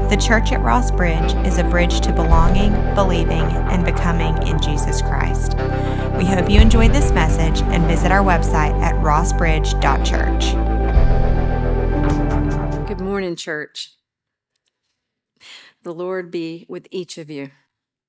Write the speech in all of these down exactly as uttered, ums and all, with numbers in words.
The Church at Ross Bridge is a bridge to belonging, believing, and becoming in Jesus Christ. We hope you enjoyed this message and visit our website at ross bridge dot church. Good morning, church. The Lord be with each of you.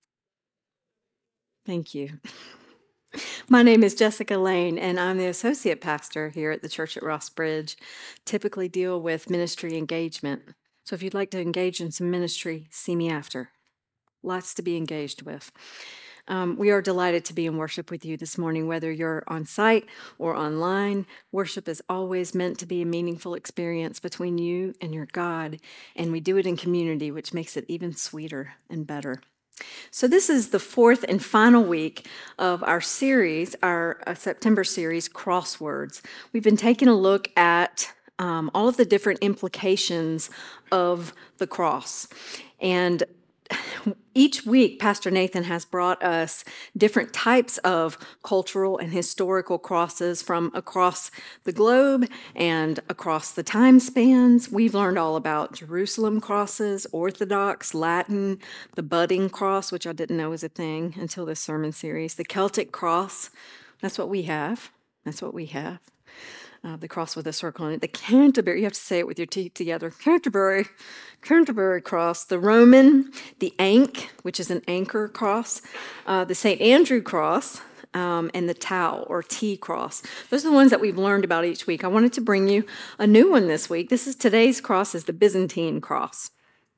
Thank you. My name is Jessica Lane, and I'm the associate pastor here at the Church at Ross Bridge. Typically deal with ministry engagement. So if you'd like to engage in some ministry, see me after. Lots to be engaged with. Um, we are delighted to be in worship with you this morning, whether you're on site or online. Worship is always meant to be a meaningful experience between you and your God, and we do it in community, which makes it even sweeter and better. So this is the fourth and final week of our series, our uh, September series, Crosswords. We've been taking a look at um, all of the different implications of the cross. And each week, Pastor Nathan has brought us different types of cultural and historical crosses from across the globe and across the time spans. We've learned all about Jerusalem crosses, Orthodox, Latin, the budding cross, which I didn't know was a thing until this sermon series, the Celtic cross. That's what we have. That's what we have. Uh, the cross with a circle on it, the Canterbury, you have to say it with your teeth together, Canterbury, Canterbury cross, the Roman, the Ankh, which is an anchor cross, uh, the Saint Andrew cross, um, and the Tau or T cross. Those are the ones that we've learned about each week. I wanted to bring you a new one this week. This is today's cross is the Byzantine cross.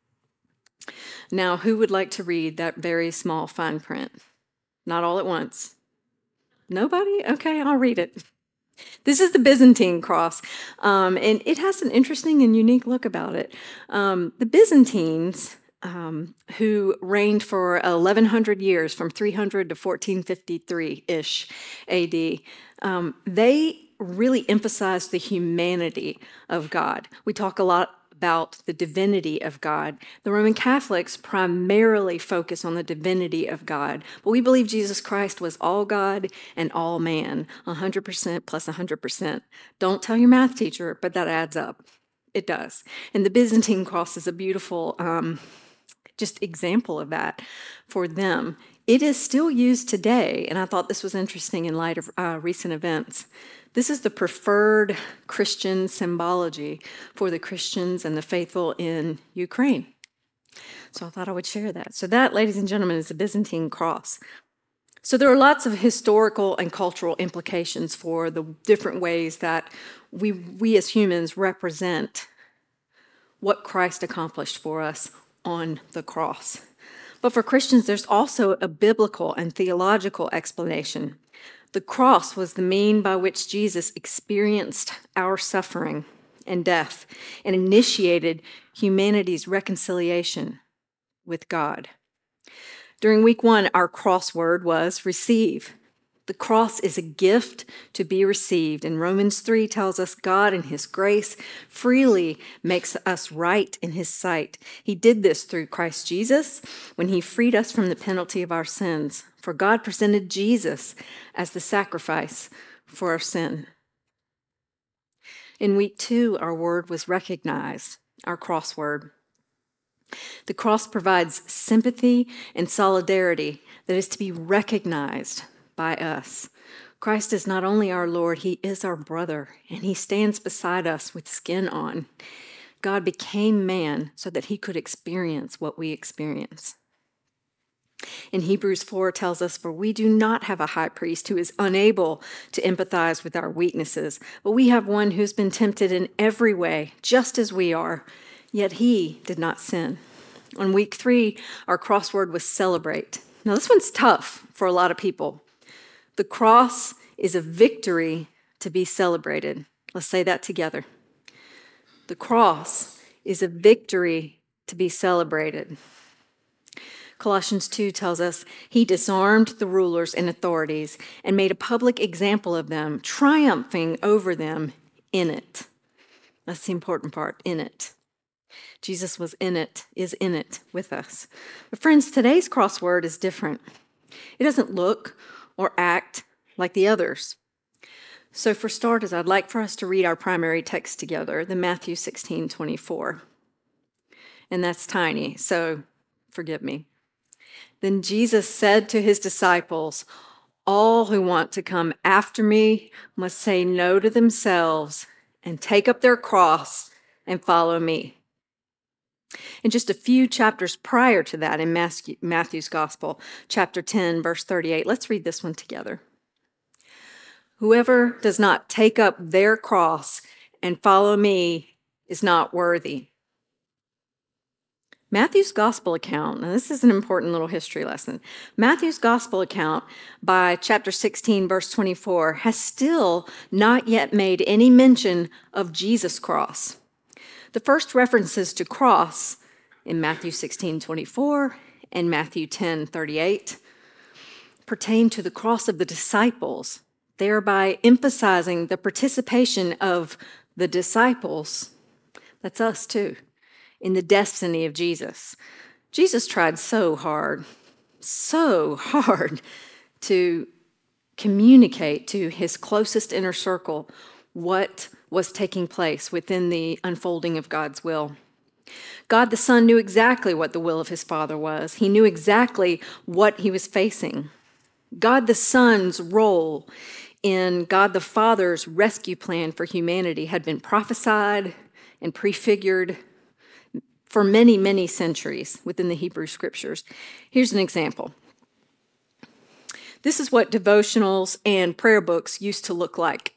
Now, who would like to read that very small fine print? Not all at once. Nobody? Okay, I'll read it. This is the Byzantine cross, um, and it has an interesting and unique look about it. Um, the Byzantines, um, who reigned for eleven hundred years, from three hundred to fourteen fifty-three-ish A D, um, they really emphasized the humanity of God. We talk a lot about the divinity of God. The Roman Catholics primarily focus on the divinity of God, but we believe Jesus Christ was all God and all man, one hundred percent plus one hundred percent. Don't tell your math teacher, but that adds up. It does. And the Byzantine cross is a beautiful um, just example of that for them. It is still used today, and I thought this was interesting in light of uh, recent events. This is the preferred Christian symbology for the Christians and the faithful in Ukraine. So I thought I would share that. So that, ladies and gentlemen, is the Byzantine cross. So there are lots of historical and cultural implications for the different ways that we, we as humans represent what Christ accomplished for us on the cross. But for Christians, there's also a biblical and theological explanation. The cross was the mean by which Jesus experienced our suffering and death and initiated humanity's reconciliation with God. During week one, our crossword was receive. The cross is a gift to be received, and Romans three tells us God in his grace freely makes us right in his sight. He did this through Christ Jesus when he freed us from the penalty of our sins. For God presented Jesus as the sacrifice for our sin. In week two, our word was recognize, our crossword. The cross provides sympathy and solidarity that is to be recognized by us. Christ is not only our Lord, he is our brother, and he stands beside us with skin on. God became man so that he could experience what we experience. In Hebrews four tells us, for we do not have a high priest who is unable to empathize with our weaknesses, but we have one who's been tempted in every way, just as we are, yet he did not sin. On week three, our crossword was celebrate. Now this one's tough for a lot of people. The cross is a victory to be celebrated. Let's say that together. The cross is a victory to be celebrated. Colossians two tells us he disarmed the rulers and authorities and made a public example of them, triumphing over them in it. That's the important part, in it. Jesus was in it, is in it with us. But friends, today's crossword is different. It doesn't look or act like the others. So for starters, I'd like for us to read our primary text together, the Matthew sixteen twenty-four. and that's tiny, so forgive me. Then Jesus said to his disciples, "All who want to come after me must say no to themselves and take up their cross and follow me." And just a few chapters prior to that in Matthew's Gospel, chapter ten, verse thirty-eight, let's read this one together. "Whoever does not take up their cross and follow me is not worthy." Matthew's Gospel account, now this is an important little history lesson. Matthew's Gospel account by chapter sixteen, verse twenty-four, has still not yet made any mention of Jesus' cross. The first references to cross in Matthew sixteen, twenty-four and Matthew ten, thirty-eight pertain to the cross of the disciples, thereby emphasizing the participation of the disciples, that's us too, in the destiny of Jesus. Jesus tried so hard, so hard to communicate to his closest inner circle what was taking place within the unfolding of God's will. God the Son knew exactly what the will of his Father was. He knew exactly what he was facing. God the Son's role in God the Father's rescue plan for humanity had been prophesied and prefigured for many, many centuries within the Hebrew Scriptures. Here's an example. This is what devotionals and prayer books used to look like.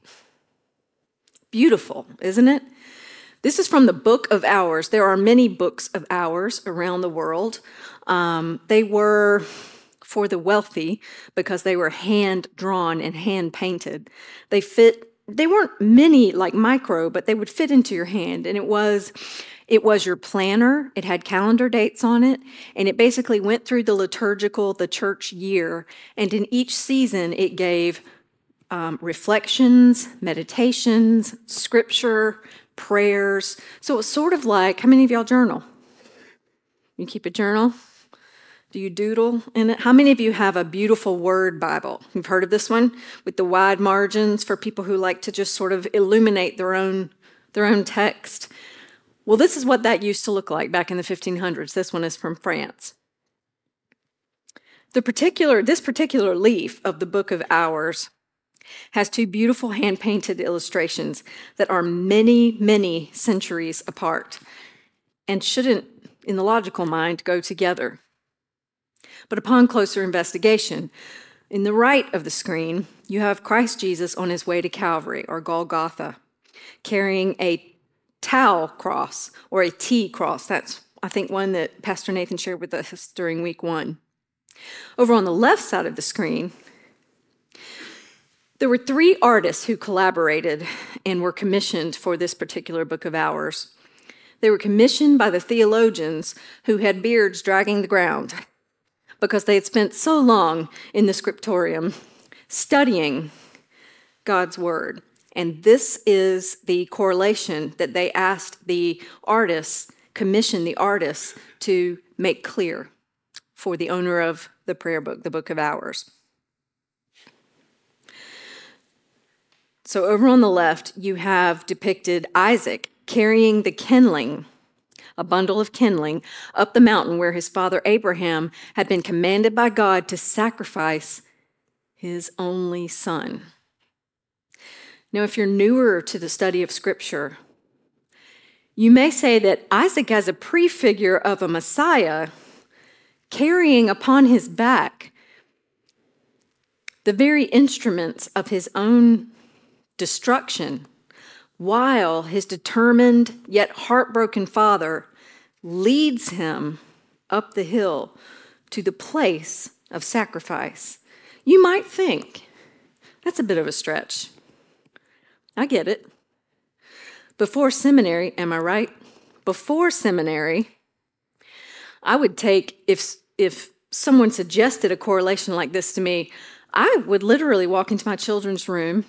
Beautiful, isn't it? This is from the Book of Hours. There are many books of hours around the world. Um, they were for the wealthy because they were hand-drawn and hand-painted. They fit, they weren't many like micro, but they would fit into your hand. And it was, it was your planner. It had calendar dates on it. And it basically went through the liturgical, the church year. And in each season, it gave um, reflections, meditations, scripture, prayers. So it was sort of like, how many of y'all journal? You keep a journal? Do you doodle in it? How many of you have a beautiful Word Bible? You've heard of this one with the wide margins for people who like to just sort of illuminate their own, their own text. Well, this is what that used to look like back in the fifteen hundreds. This one is from France. The particular, this particular leaf of the Book of Hours has two beautiful hand-painted illustrations that are many, many centuries apart and shouldn't, in the logical mind, go together. But upon closer investigation, in the right of the screen, you have Christ Jesus on his way to Calvary, or Golgotha, carrying a tau cross, or a T cross. That's, I think, one that Pastor Nathan shared with us during week one. Over on the left side of the screen, there were three artists who collaborated and were commissioned for this particular Book of Hours. They were commissioned by the theologians who had beards dragging the ground, because they had spent so long in the scriptorium studying God's word. And this is the correlation that they asked the artists, commissioned the artists to make clear for the owner of the prayer book, the Book of Hours. So over on the left, you have depicted Isaac carrying the kindling, a bundle of kindling, up the mountain where his father Abraham had been commanded by God to sacrifice his only son. Now, if you're newer to the study of Scripture, you may say that Isaac as a prefigure of a Messiah carrying upon his back the very instruments of his own destruction, while his determined yet heartbroken father leads him up the hill to the place of sacrifice. You might think, that's a bit of a stretch. I get it. Before seminary, am I right? Before seminary, I would take, if, if someone suggested a correlation like this to me, I would literally walk into my children's room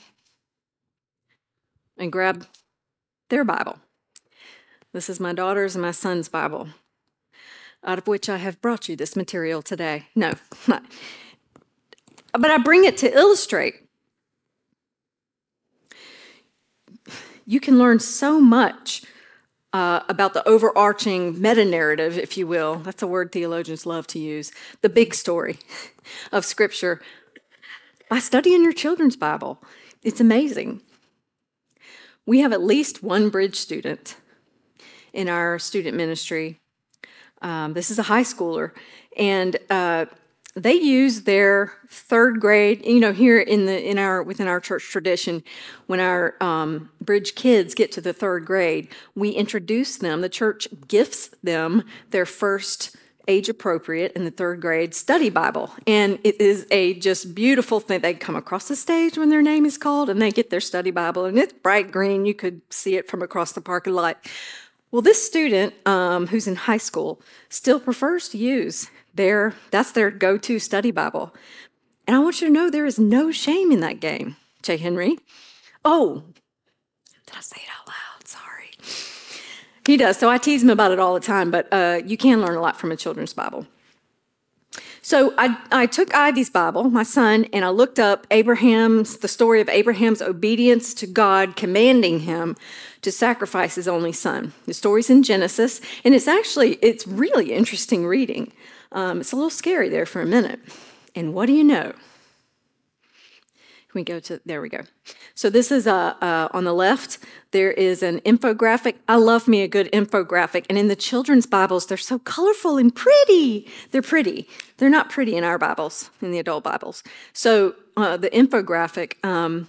and grab their Bible. This is my daughter's and my son's Bible, out of which I have brought you this material today. No, not. But I bring it to illustrate. You can learn so much uh, about the overarching meta-narrative, if you will. That's a word theologians love to use. The big story of Scripture by studying your children's Bible. It's amazing. We have at least one Bridge student in our student ministry. Um, this is a high schooler, and uh, they use their third grade. You know, here in the in our within our church tradition, when our um, Bridge kids get to the third grade, we introduce them. The church gifts them their first age-appropriate in the third grade study Bible, and it is a just beautiful thing. They come across the stage when their name is called, and they get their study Bible, and it's bright green. You could see it from across the parking lot. Well, this student um, who's in high school still prefers to use their, that's their go-to study Bible. And I want you to know there is no shame in that game, Jay Henry. Oh, did I say it out loud? Sorry. He does, so I tease him about it all the time, but uh, you can learn a lot from a children's Bible. So I, I took Ivy's Bible, my son, and I looked up Abraham's, the story of Abraham's obedience to God, commanding him to sacrifice his only son. The story's in Genesis, and it's actually, it's really interesting reading. Um, it's a little scary there for a minute. And what do you know? We go to, there we go. So this is, a, uh, on the left, there is an infographic. I love me a good infographic. And in the children's Bibles, they're so colorful and pretty. They're pretty. They're not pretty in our Bibles, in the adult Bibles. So uh, the infographic um,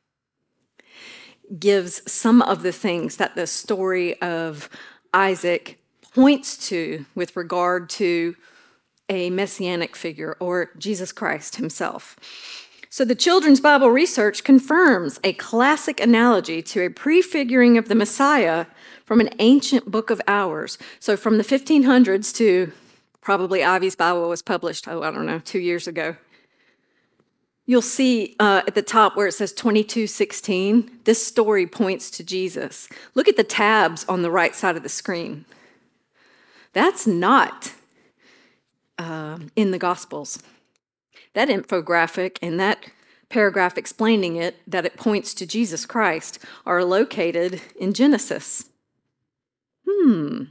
gives some of the things that the story of Isaac points to with regard to a messianic figure or Jesus Christ himself. So the Children's Bible Research confirms a classic analogy to a prefiguring of the Messiah from an ancient book of hours. So from the fifteen hundreds to probably Ivy's Bible was published, oh, I don't know, two years ago. You'll see uh, at the top where it says twenty-two sixteen, this story points to Jesus. Look at the tabs on the right side of the screen. That's not uh, in the Gospels. That infographic and that paragraph explaining it, that it points to Jesus Christ, are located in Genesis. Hmm.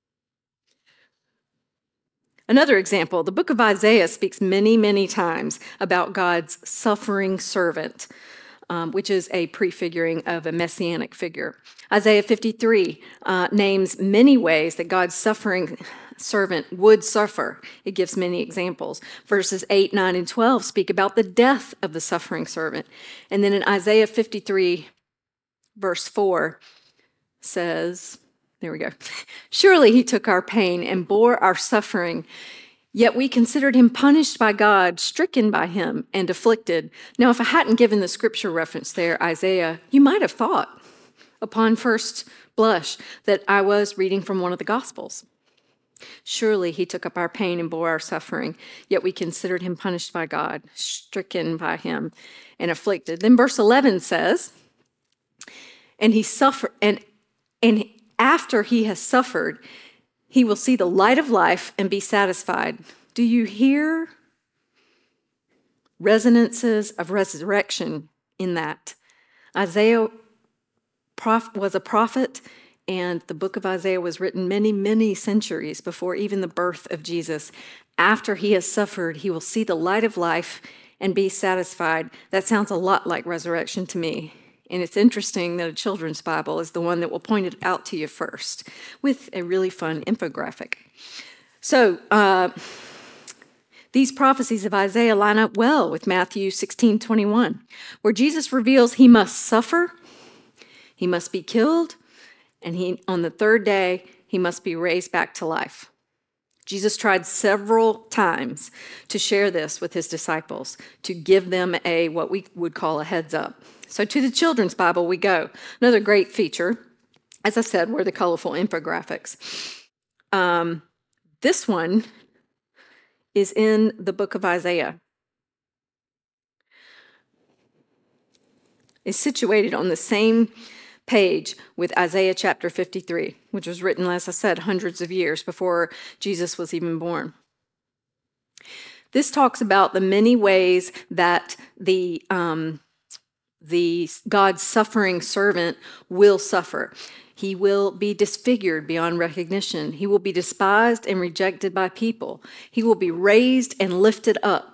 Another example, the book of Isaiah speaks many, many times about God's suffering servant, um, which is a prefiguring of a messianic figure. Isaiah fifty-three uh, names many ways that God's suffering servant would suffer. It gives many examples. Verses eight, nine, and twelve speak about the death of the suffering servant. And then in Isaiah fifty-three, verse four says, there we go, surely he took our pain and bore our suffering, yet we considered him punished by God, stricken by him, and afflicted. Now, if I hadn't given the scripture reference there, Isaiah, you might have thought upon first blush that I was reading from one of the Gospels. Surely he took up our pain and bore our suffering, yet we considered him punished by God, stricken by him, and afflicted. Then verse eleven says, and he suffered, and, and after he has suffered, he will see the light of life and be satisfied. Do you hear resonances of resurrection in that? Isaiah was a prophet, and the book of Isaiah was written many, many centuries before even the birth of Jesus. After he has suffered, he will see the light of life and be satisfied. That sounds a lot like resurrection to me. And it's interesting that a children's Bible is the one that will point it out to you first with a really fun infographic. So uh, these prophecies of Isaiah line up well with Matthew sixteen twenty-one, where Jesus reveals he must suffer, he must be killed, and he, on the third day, he must be raised back to life. Jesus tried several times to share this with his disciples, to give them a, what we would call a heads up. So to the children's Bible we go. Another great feature, as I said, were the colorful infographics. Um, this one is in the book of Isaiah. It's situated on the same page with Isaiah chapter fifty-three, which was written, as I said, hundreds of years before Jesus was even born. This talks about the many ways that the um, the God's suffering servant will suffer. He will be disfigured beyond recognition. He will be despised and rejected by people. He will be raised and lifted up.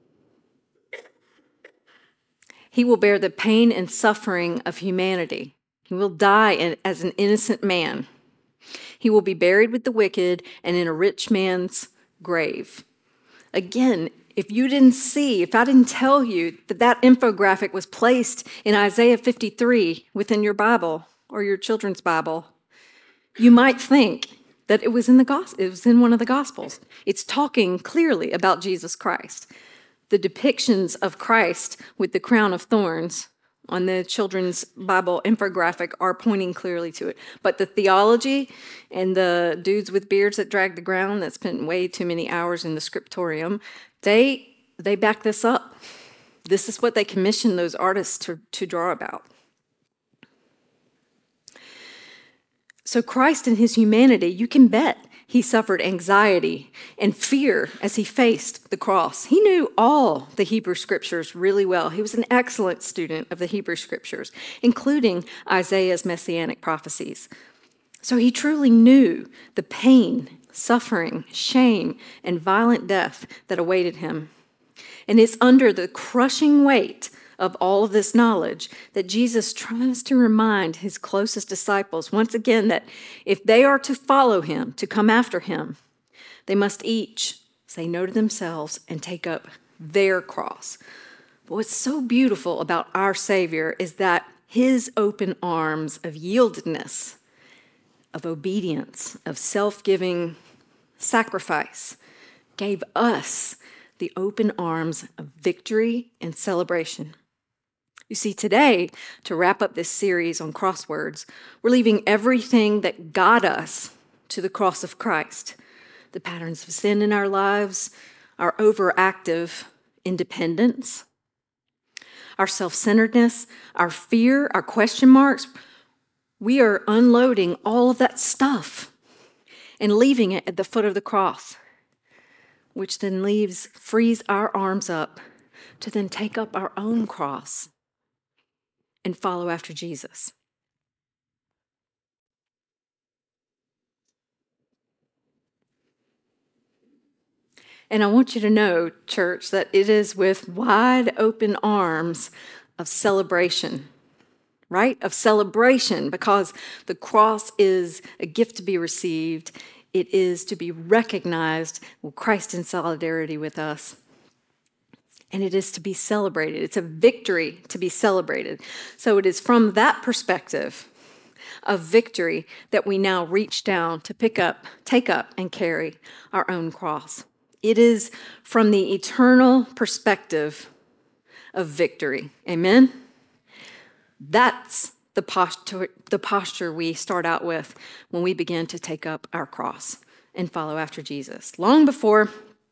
He will bear the pain and suffering of humanity. He will die as an innocent man. He will be buried with the wicked and in a rich man's grave. Again, if you didn't see, if I didn't tell you that that infographic was placed in Isaiah fifty-three within your Bible or your children's Bible, you might think that it was in the gospel, it was in one of the Gospels. It's talking clearly about Jesus Christ. The depictions of Christ with the crown of thorns on the children's Bible infographic are pointing clearly to it. But the theology and the dudes with beards that drag the ground that spent way too many hours in the scriptorium, they they back this up. This is what they commissioned those artists to, to draw about. So Christ in his humanity, you can bet he suffered anxiety and fear as he faced the cross. He knew all the Hebrew scriptures really well. He was an excellent student of the Hebrew scriptures, including Isaiah's messianic prophecies. So he truly knew the pain, suffering, shame, and violent death that awaited him. And it's under the crushing weight of all of this knowledge that Jesus tries to remind his closest disciples once again that if they are to follow him, to come after him, they must each say no to themselves and take up their cross. But what's so beautiful about our Savior is that his open arms of yieldedness, of obedience, of self-giving sacrifice gave us the open arms of victory and celebration. You see, today, to wrap up this series on crosswords, we're leaving everything that got us to the cross of Christ. The patterns of sin in our lives, our overactive independence, our self-centeredness, our fear, our question marks. We are unloading all of that stuff and leaving it at the foot of the cross, which then leaves, frees our arms up to then take up our own cross and follow after Jesus. And I want you to know, church, that it is with wide open arms of celebration, right? Of celebration, because the cross is a gift to be received. It is to be recognized, well, Christ in solidarity with us. And it is to be celebrated. It's a victory to be celebrated. So it is from that perspective of victory that we now reach down to pick up, take up, and carry our own cross. It is from the eternal perspective of victory. Amen? That's the posture, the posture we start out with when we begin to take up our cross and follow after Jesus. Long before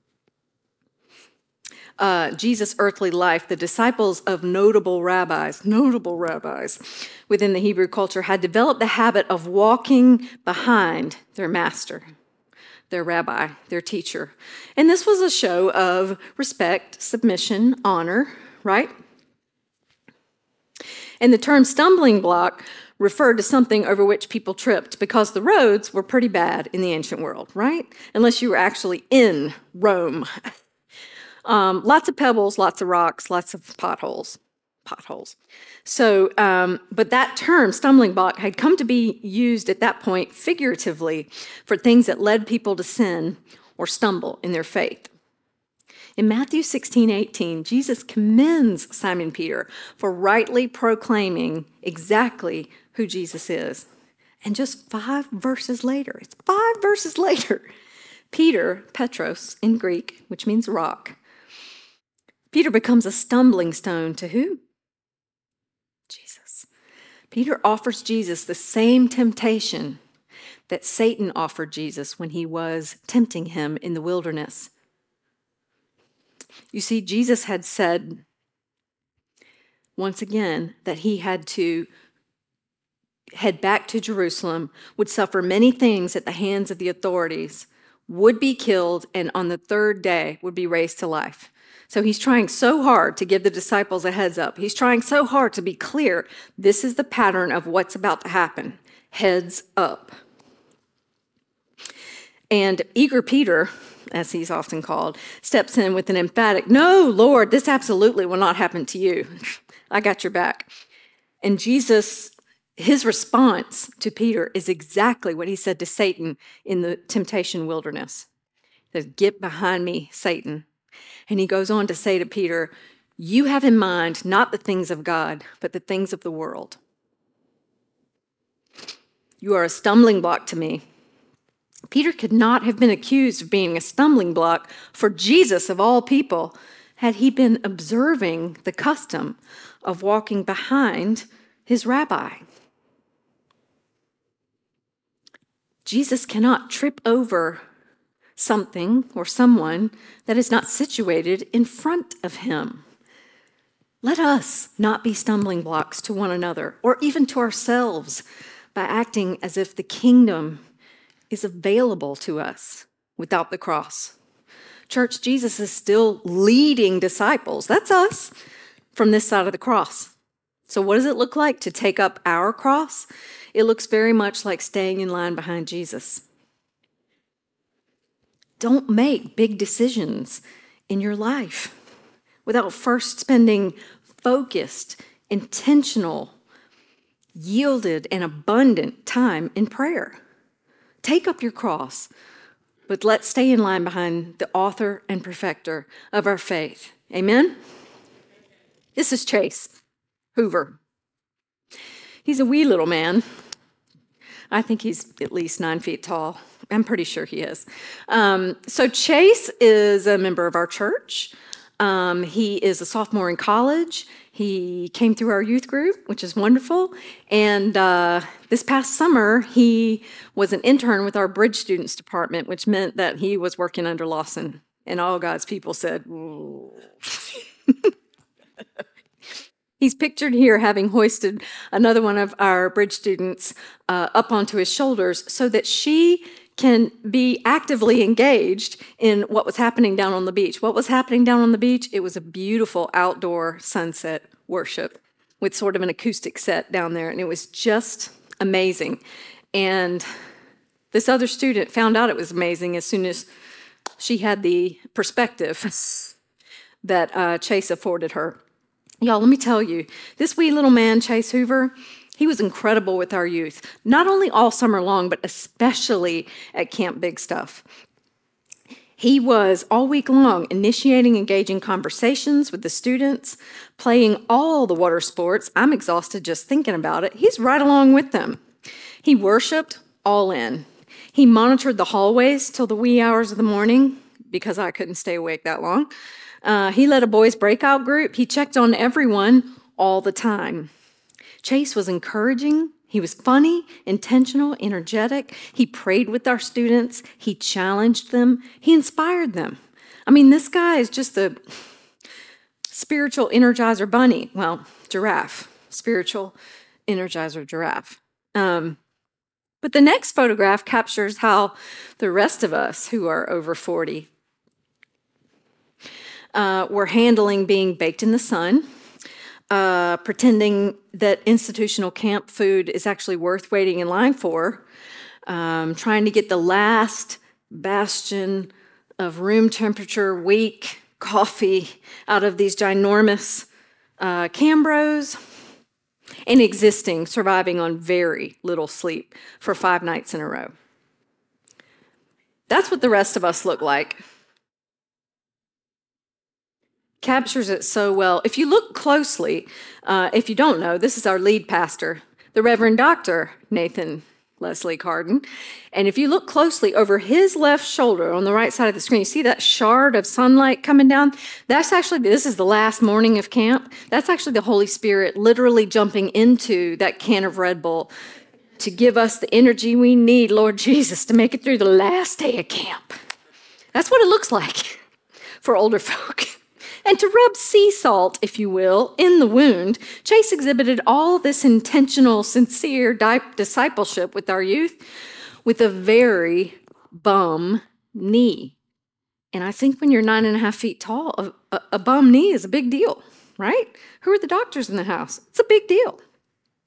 Uh, Jesus' earthly life, the disciples of notable rabbis, notable rabbis within the Hebrew culture had developed the habit of walking behind their master, their rabbi, their teacher. And this was a show of respect, submission, honor, right? And the term stumbling block referred to something over which people tripped because the roads were pretty bad in the ancient world, right? Unless you were actually in Rome. Um, lots of pebbles, lots of rocks, lots of potholes, potholes. So, um, but that term, stumbling block, had come to be used at that point figuratively for things that led people to sin or stumble in their faith. In Matthew sixteen eighteen, Jesus commends Simon Peter for rightly proclaiming exactly who Jesus is. And just five verses later, it's five verses later, Peter, Petros in Greek, which means rock, Peter becomes a stumbling stone to who? Jesus. Peter offers Jesus the same temptation that Satan offered Jesus when he was tempting him in the wilderness. You see, Jesus had said once again that he had to head back to Jerusalem, would suffer many things at the hands of the authorities, would be killed, and on the third day would be raised to life. So he's trying so hard to give the disciples a heads up. He's trying so hard to be clear. This is the pattern of what's about to happen. heads up. And eager Peter, as he's often called, steps in with an emphatic, "No, Lord, this absolutely will not happen to you. I got your back." And Jesus, his response to Peter is exactly what he said to Satan in the temptation wilderness. He says, "Get behind me, Satan." And he goes on to say to Peter, "You have in mind not the things of God, but the things of the world. You are a stumbling block to me." Peter could not have been accused of being a stumbling block for Jesus of all people had he been observing the custom of walking behind his rabbi. Jesus cannot trip over something or someone that is not situated in front of him. Let us not be stumbling blocks to one another or even to ourselves by acting as if the kingdom is available to us without the cross. Church, Jesus is still leading disciples, that's us, from this side of the cross. So what does it look like to take up our cross? It looks very much like staying in line behind Jesus. Don't make big decisions in your life without first spending focused, intentional, yielded, and abundant time in prayer. Take up your cross, but let's stay in line behind the author and perfecter of our faith. Amen? This is Chase Hoover. He's a wee little man. I think he's at least nine feet tall. I'm pretty sure he is. Um, so Chase is a member of our church. Um, he is a sophomore in college. He came through our youth group, which is wonderful. And uh, this past summer, he was an intern with our Bridge Students Department, which meant that he was working under Lawson. And all God's people said, "Ooh." He's pictured here having hoisted another one of our Bridge students uh, up onto his shoulders so that she can be actively engaged in what was happening down on the beach. What was happening down on the beach? It was a beautiful outdoor sunset worship with sort of an acoustic set down there, and it was just amazing. And this other student found out it was amazing as soon as she had the perspective that uh, Chase afforded her. Y'all, let me tell you, this wee little man, Chase Hoover, he was incredible with our youth, not only all summer long, but especially at Camp Big Stuff. He was all week long initiating engaging conversations with the students, playing all the water sports. I'm exhausted just thinking about it. He's right along with them. He worshiped all in. He monitored the hallways till the wee hours of the morning because I couldn't stay awake that long. Uh, he led a boys' breakout group. He checked on everyone all the time. Chase was encouraging. He was funny, intentional, energetic. He prayed with our students. He challenged them. He inspired them. I mean, this guy is just a spiritual energizer bunny. Well, giraffe, spiritual energizer giraffe. Um, but the next photograph captures how the rest of us who are over forty Uh, we're handling being baked in the sun, uh, pretending that institutional camp food is actually worth waiting in line for, um, trying to get the last bastion of room temperature weak coffee out of these ginormous uh, Cambros, and existing, surviving on very little sleep for five nights in a row. That's what the rest of us look like. Captures it so well. If you look closely, uh, if you don't know, this is our lead pastor, the Reverend Doctor Nathan Leslie Carden. And if you look closely over his left shoulder on the right side of the screen, you see that shard of sunlight coming down? That's actually, this is the last morning of camp. That's actually the Holy Spirit literally jumping into that can of Red Bull to give us the energy we need, Lord Jesus, to make it through the last day of camp. That's what it looks like for older folk. And to rub sea salt, if you will, in the wound, Chase exhibited all this intentional, sincere di- discipleship with our youth with a very bum knee. And I think when you're nine and a half feet tall, a, a, a bum knee is a big deal, right? Who are the doctors in the house? It's a big deal.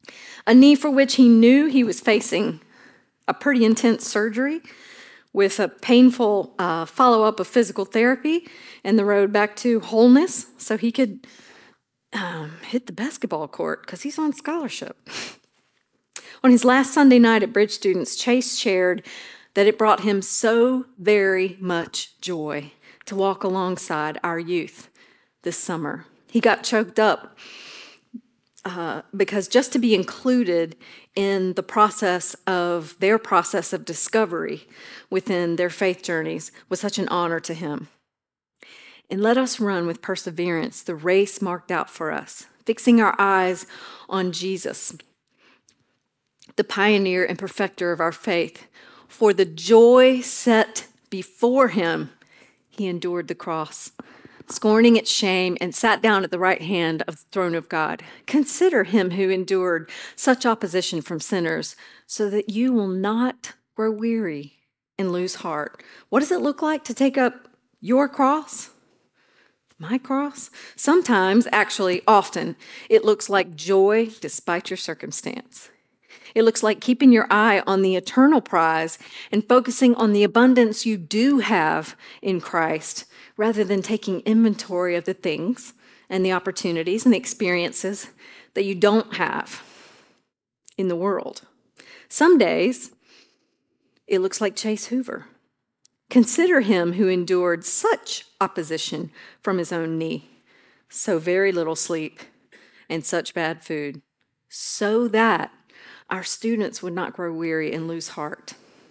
a knee for which he knew he was facing a pretty intense surgery with a painful uh, follow-up of physical therapy and the road back to wholeness so he could um, hit the basketball court because he's on scholarship. On his last Sunday night at Bridge Students, Chase shared that it brought him so very much joy to walk alongside our youth this summer. He got choked up uh, because just to be included in the process of their process of discovery within their faith journeys was such an honor to him. And let us run with perseverance the race marked out for us, fixing our eyes on Jesus, the pioneer and perfecter of our faith. For the joy set before him, he endured the cross, scorning its shame, and sat down at the right hand of the throne of God. Consider him who endured such opposition from sinners, so that you will not grow weary and lose heart. What does it look like to take up your cross? My cross? Sometimes, actually, often, it looks like joy despite your circumstance. It looks like keeping your eye on the eternal prize and focusing on the abundance you do have in Christ, rather than taking inventory of the things and the opportunities and the experiences that you don't have in the world. Some days, it looks like Chase Hoover. Consider him who endured such opposition from his own knee, so very little sleep and such bad food, so that our students would not grow weary and lose heart.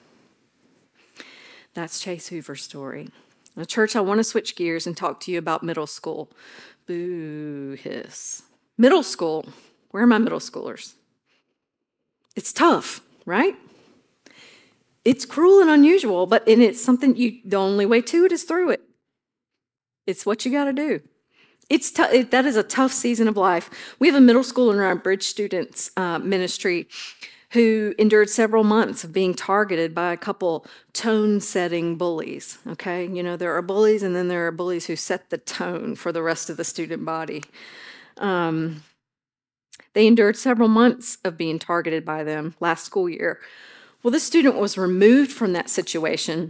That's Chase Hoover's story. Now, church, I want to switch gears and talk to you about middle school. Boo hiss. Middle school. Where are my middle schoolers? It's tough, right? It's cruel and unusual, but and it's something you, the only way to it is through it. It's what you got to do. It's t- it, that is a tough season of life. We have a middle schooler in our Bridge Students uh, ministry who endured several months of being targeted by a couple tone-setting bullies, okay? You know, there are bullies, and then there are bullies who set the tone for the rest of the student body. Um, they endured several months of being targeted by them last school year. Well, this student was removed from that situation,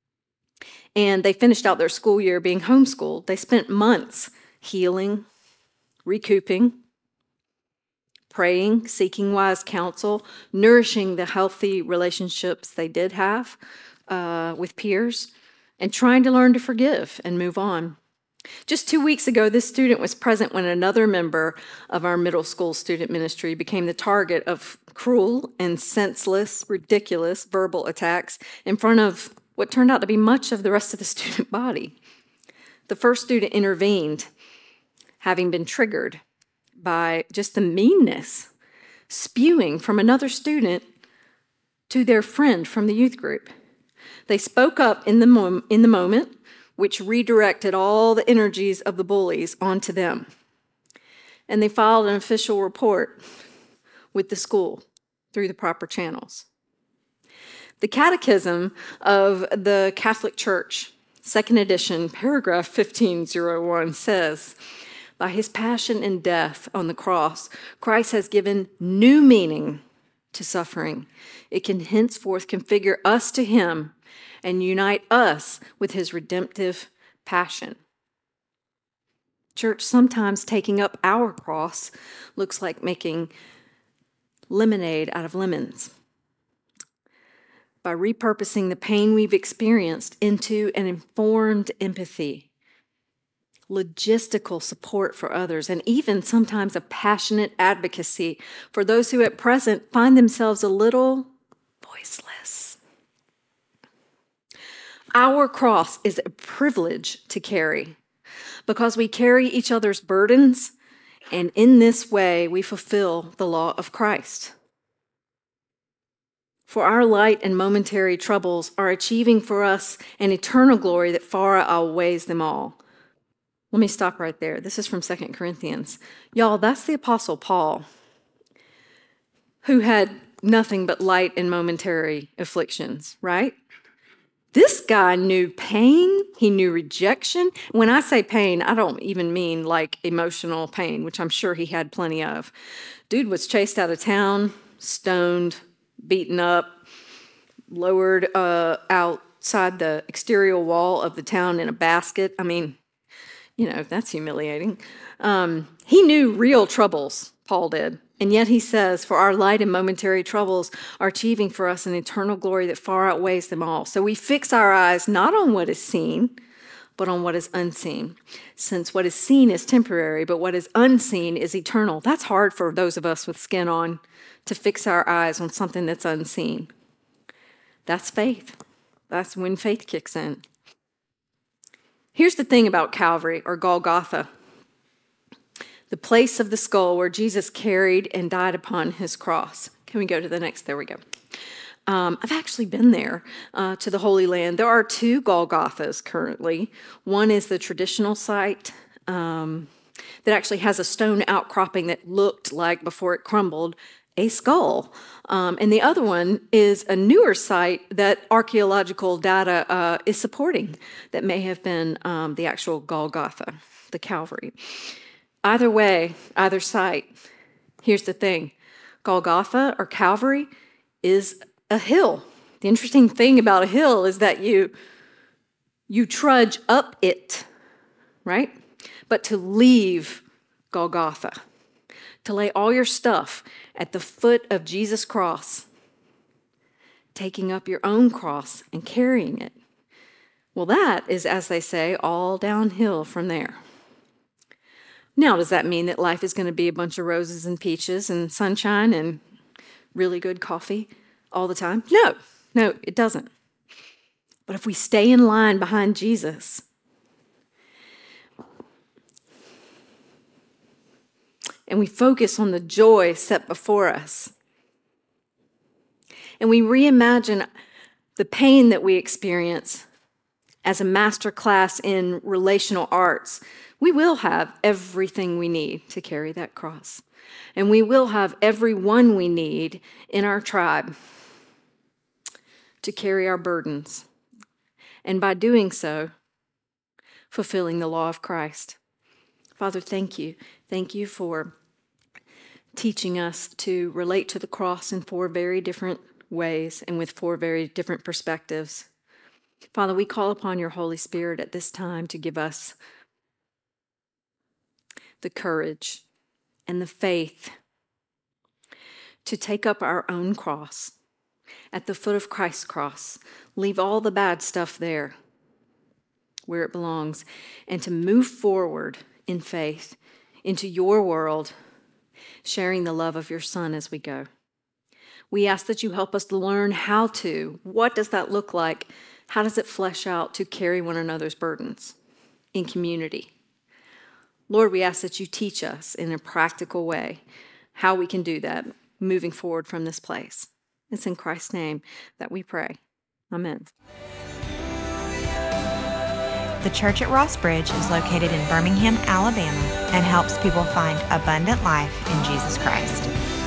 and they finished out their school year being homeschooled. They spent months healing, recouping, praying, seeking wise counsel, nourishing the healthy relationships they did have uh, with peers, and trying to learn to forgive and move on. Just two weeks ago, this student was present when another member of our middle school student ministry became the target of cruel and senseless, ridiculous verbal attacks in front of what turned out to be much of the rest of the student body. The first student intervened, having been triggered by just the meanness spewing from another student to their friend from the youth group. They spoke up in the, mom- in the moment, which redirected all the energies of the bullies onto them. And they filed an official report with the school through the proper channels. The Catechism of the Catholic Church, second edition, paragraph fifteen oh one says, by his passion and death on the cross, Christ has given new meaning to suffering. It can henceforth configure us to him and unite us with his redemptive passion. Church, sometimes taking up our cross looks like making lemonade out of lemons. By repurposing the pain we've experienced into an informed empathy, logistical support for others, and even sometimes a passionate advocacy for those who at present find themselves a little voiceless. Our cross is a privilege to carry because we carry each other's burdens, and in this way we fulfill the law of Christ. For our light and momentary troubles are achieving for us an eternal glory that far outweighs them all. Let me stop right there. This is from Second Corinthians. Y'all, that's the Apostle Paul, who had nothing but light and momentary afflictions, right? This guy knew pain. He knew rejection. When I say pain, I don't even mean like emotional pain, which I'm sure he had plenty of. Dude was chased out of town, stoned, beaten up, lowered uh, outside the exterior wall of the town in a basket. I mean, you know, that's humiliating. Um, he knew real troubles, Paul did. And yet he says, for our light and momentary troubles are achieving for us an eternal glory that far outweighs them all. So we fix our eyes not on what is seen, but on what is unseen. Since what is seen is temporary, but what is unseen is eternal. That's hard for those of us with skin on, to fix our eyes on something that's unseen. That's faith. That's when faith kicks in. Here's the thing about Calvary, or Golgotha, the place of the skull where Jesus carried and died upon his cross. Can we go to the next? There we go. Um, I've actually been there uh, to the Holy Land. There are two Golgothas currently. One is the traditional site um, that actually has a stone outcropping that looked like, before it crumbled, a skull. Um, and the other one is a newer site that archaeological data uh, is supporting that may have been um, the actual Golgotha, the Calvary. Either way, either site, here's the thing. Golgotha or Calvary is a hill. The interesting thing about a hill is that you, you trudge up it, right? But to leave Golgotha, to lay all your stuff at the foot of Jesus' cross, taking up your own cross and carrying it. Well, that is, as they say, all downhill from there. Now, does that mean that life is going to be a bunch of roses and peaches and sunshine and really good coffee all the time? No, no, it doesn't. But if we stay in line behind Jesus, and we focus on the joy set before us, and we reimagine the pain that we experience as a master class in relational arts, we will have everything we need to carry that cross. And we will have everyone we need in our tribe to carry our burdens. And by doing so, fulfilling the law of Christ. Father, thank you. Thank you for teaching us to relate to the cross in four very different ways and with four very different perspectives. Father, we call upon your Holy Spirit at this time to give us the courage and the faith to take up our own cross at the foot of Christ's cross, leave all the bad stuff there where it belongs, and to move forward in faith into your world, sharing the love of your Son as we go. We ask that you help us to learn how to. What does that look like? How does it flesh out to carry one another's burdens in community? Lord, we ask that you teach us in a practical way how we can do that moving forward from this place. It's in Christ's name that we pray. Amen. The Church at Ross Bridge is located in Birmingham, Alabama, and helps people find abundant life in Jesus Christ.